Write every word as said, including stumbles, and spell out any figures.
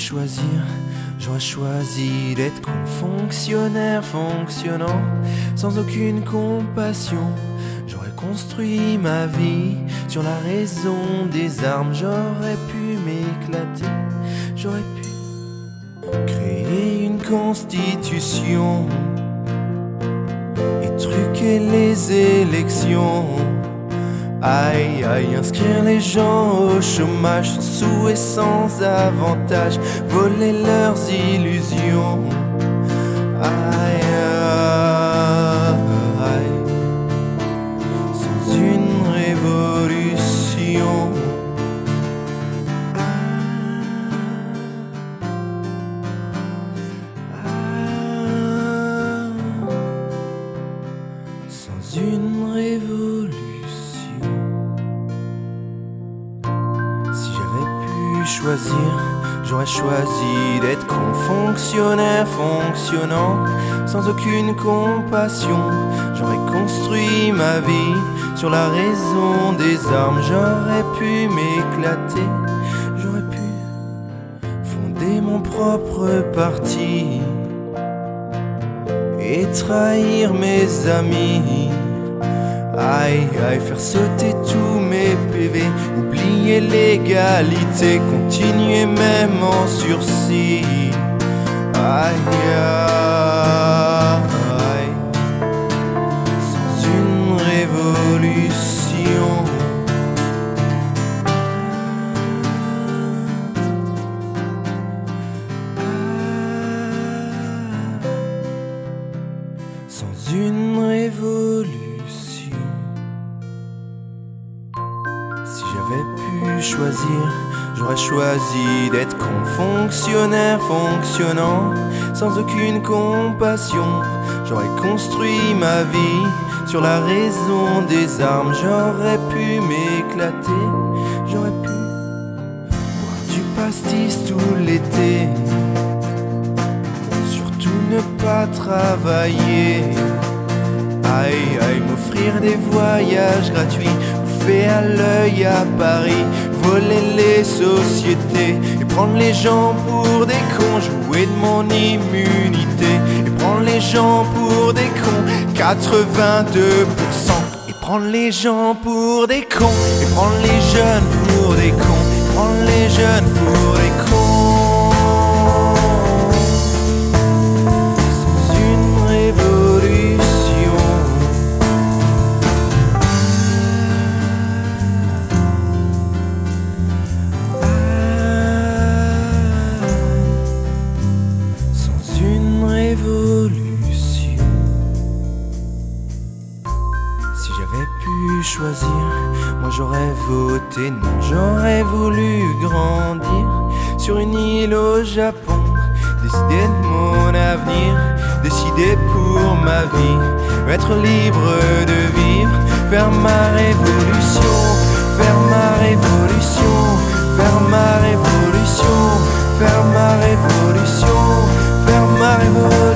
choisir, j'aurais choisi d'être con fonctionnaire fonctionnant, sans aucune compassion. J'aurais construit ma vie sur la raison des armes. J'aurais pu m'éclater, j'aurais pu créer une constitution et truquer les élections. Aïe, aïe, inscrire les gens au chômage sans sous et sans avantage, voler leurs illusions. Aïe, aïe, aïe, sans une révolution. Ah, ah, sans une révolution. Choisir, j'aurais choisi d'être con fonctionnaire fonctionnant, sans aucune compassion. J'aurais construit ma vie sur la raison des armes. J'aurais pu m'éclater, j'aurais pu fonder mon propre parti et trahir mes amis. Aïe, aïe, faire sauter tous mes P V, oublier l'égalité, continuer même en sursis. Aïe, aïe, sans une révolution. Sans une révolution. Si j'avais pu choisir, j'aurais choisi d'être con fonctionnaire fonctionnant, sans aucune compassion. J'aurais construit ma vie sur la raison des armes. J'aurais pu m'éclater, j'aurais pu boire du pastis tout l'été, surtout ne pas travailler. Aïe, aïe, m'offrir des voyages gratuits, bouffer à l'œil à Paris, voler les sociétés et prendre les gens pour des cons, jouer de mon immunité et prendre les gens pour des cons, quatre-vingt-deux pour cent, et prendre les gens pour des cons, et prendre les jeunes pour des cons, et prendre les jeunes pour des cons. Sans une révolution. Révolution. Si j'avais pu choisir, moi j'aurais voté non. J'aurais voulu grandir sur une île au Japon, décider de mon avenir, décider pour ma vie, être libre de vivre, faire ma révolution, faire ma révolution, faire ma révolution, faire ma révolution, faire ma révolution.